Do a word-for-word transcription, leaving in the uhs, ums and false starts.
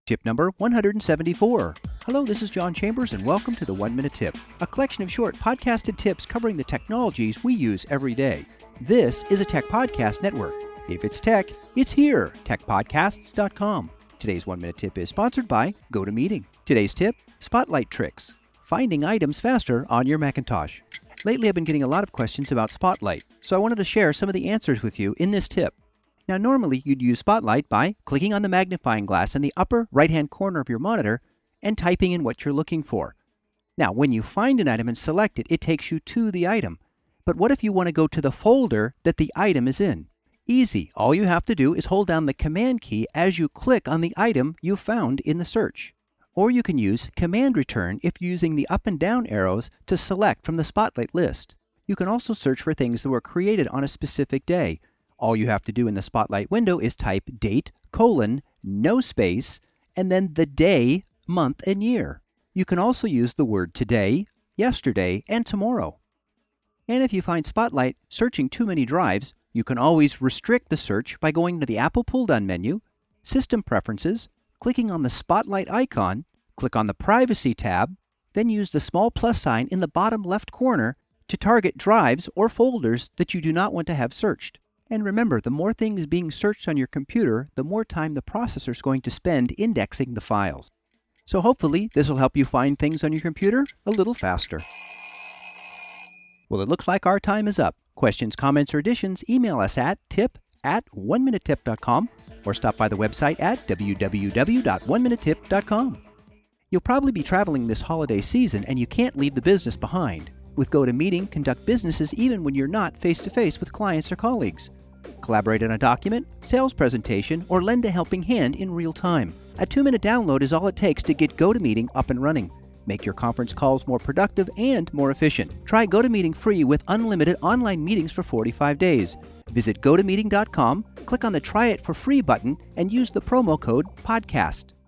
Tip number one hundred seventy-four. Hello, this is John Chambers, and welcome to the One Minute Tip, a collection of short podcasted tips covering the technologies we use every day. This is a tech podcast network. If it's tech, it's here, tech podcasts dot com. Today's One Minute Tip is sponsored by GoToMeeting. Today's tip, Spotlight Tricks. Finding items faster on your Macintosh. Lately, I've been getting a lot of questions about Spotlight, so I wanted to share some of the answers with you in this tip. Now, normally you'd use Spotlight by clicking on the magnifying glass in the upper right-hand corner of your monitor and typing in what you're looking for. Now, when you find an item and select it, it takes you to the item. But what if you want to go to the folder that the item is in? Easy. All you have to do is hold down the Command key as you click on the item you found in the search. Or you can use Command Return if you're using the up and down arrows to select from the Spotlight list. You can also search for things that were created on a specific day. All you have to do in the Spotlight window is type date, colon, no space, and then the day, month, and year. You can also use the word today, yesterday, and tomorrow. And if you find Spotlight searching too many drives, you can always restrict the search by going to the Apple pull-down menu, System Preferences, clicking on the Spotlight icon, click on the Privacy tab, then use the small plus sign in the bottom left corner to target drives or folders that you do not want to have searched. And remember, the more things being searched on your computer, the more time the processor is going to spend indexing the files. So hopefully, this will help you find things on your computer a little faster. Well, it looks like our time is up. Questions, comments, or additions, email us at tip at one minute tip dot com or stop by the website at w w w dot one minute tip dot com. You'll probably be traveling this holiday season and you can't leave the business behind. With GoToMeeting, conduct businesses even when you're not face-to-face with clients or colleagues. Collaborate on a document, sales presentation, or lend a helping hand in real time. A two-minute download is all it takes to get GoToMeeting up and running. Make your conference calls more productive and more efficient. Try GoToMeeting free with unlimited online meetings for forty-five days. Visit go to meeting dot com, click on the Try It for Free button, and use the promo code PODCAST.